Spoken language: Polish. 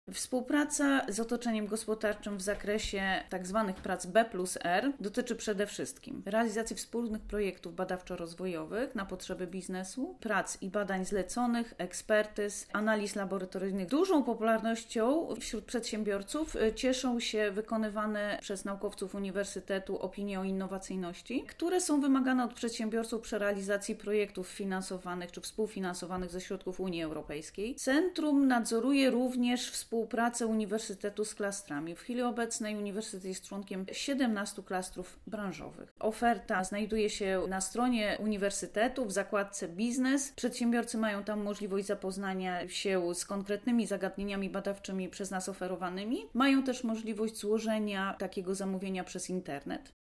Współpraca z otoczeniem gospodarczym w zakresie tzw. prac B+R dotyczy przede wszystkim realizacji wspólnych projektów badawczo-rozwojowych na potrzeby biznesu, prac i badań zleconych, ekspertyz, analiz laboratoryjnych. Dużą popularnością wśród przedsiębiorców cieszą się wykonywane przez naukowców uniwersytetu opinie o innowacyjności, które są wymagane od przedsiębiorców przy realizacji projektów finansowanych czy współfinansowanych ze środków Unii Europejskiej. Centrum nadzoruje również współpracę uniwersytetu z klastrami. W chwili obecnej uniwersytet jest członkiem 17 klastrów branżowych. Oferta znajduje się na stronie uniwersytetu w zakładce biznes. Przedsiębiorcy mają tam możliwość zapoznania się z konkretnymi zagadnieniami badawczymi przez nas oferowanymi. Mają też możliwość złożenia takiego zamówienia przez internet.